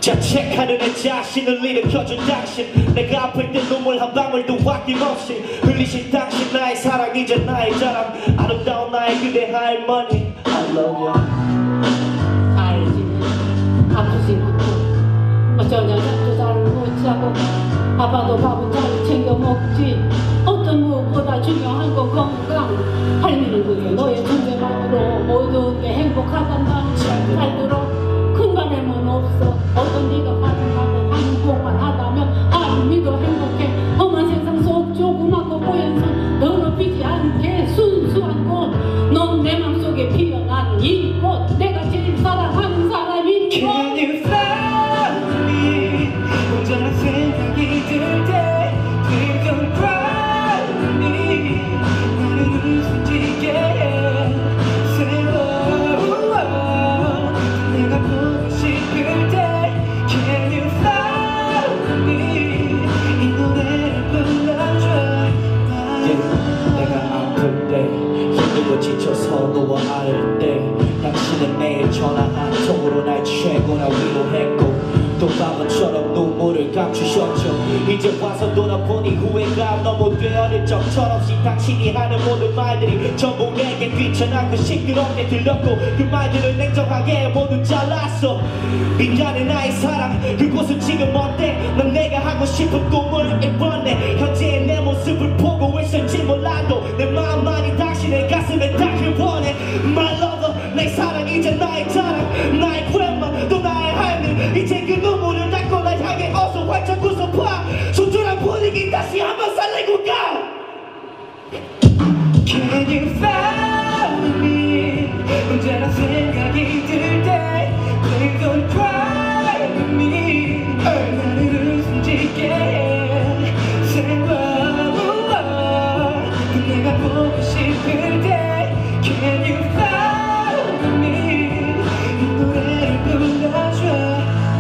자책하는 내 자신을 일으켜준 당신, 내가 아플 때 눈물 한 방울도 아낌없이 흘리신 당신, 나의 사랑 이제 나의 자랑, 아름다운 나의 그대 할머니 I love you. 알지, 아프진 않고 어쩌냐 잠도 잘 못 자고 아빠도 밥은 잘 챙겨 먹지. 어떤 무엇보다 중요한 건 건강. 할미는 그게 너의 존재만으로 모든 게 행복하단다. 잘 들어, 큰 바람은 없어. 어떤 네가 가능하고 행복만 하다면 할미도 행복해. 험한 세상 속 조그맣고 뽀얀 손 더럽히지 않게 순수한 꽃, 넌 내 맘속에 피어나는 이 꽃, 내가 제일 사랑하는 사람인 것. Can you fly me? 혼자라 생각이 들 때 Please don't cry me. 나는 웃음지게 세워 내가 보고 싶을 때 Can you fly me? 이 노래를 불러줘. 내가 아플 때 힘들고 지쳐서 너와 앓을 때 당신은 매일 전화 한 통으로 날 최고나 위로했고 또 밤은처럼 눈물을 감추셨죠. 이제 와서 돌아보니 후회가 너무 돼. 어릴 적 철없이 당신이 하는 모든 말들이 전부 내게 귀찮고 시끄럽게 들렸고 그 말들을 냉정하게 모두 잘랐어. 미안해 나의 사랑, 그곳은 지금 어때? 넌 내가 하고 싶은 꿈을 이뤄내. 현재의 내 모습을 보고 있을지 몰라도 내 마음만이 당신의 가슴에 닿길 원해. My lover, 내 사랑 이제 나의 자랑, 나의 grandma 또 나의 할미. 이제 그 눈물을 닦고 날 향해 어서 활짝 웃어봐. 소중한 분위기 다시 한번 살리고 가. Can you find me? 언제나 생각이 들 때 Please don't cry with me. 나를 웃음짓게 세워 내가 보고 싶을 때 Can you find me? 이 노래를 불러줘.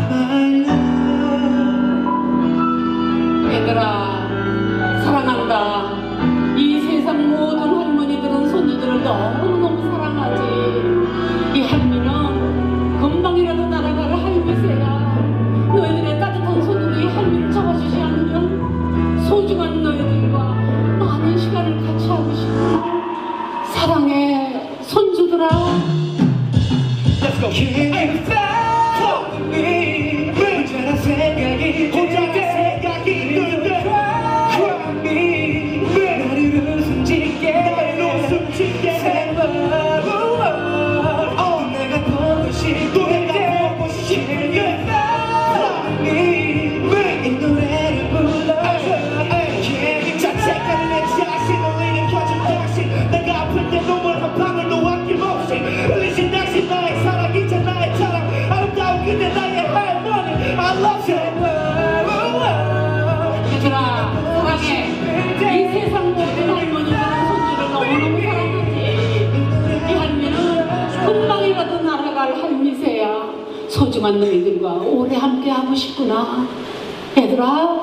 얘들아, 사랑한다. 이 세상 모든 할머니들은 손주들을 너무너무 사랑하지. 이 할미는 금방이라도 날아갈 할미새야. 너희들의 따뜻한 손으로 이 할미를 잡아주지 않으면 소중한 너희들과 많은 시간을 같이 하고 싶어. 사랑해, 손주들아. Let's go. Can you find me? 혼자라 생각이 들 때 할미새야. 소중한 너희들과 오래 함께 하고 싶구나. 얘들아.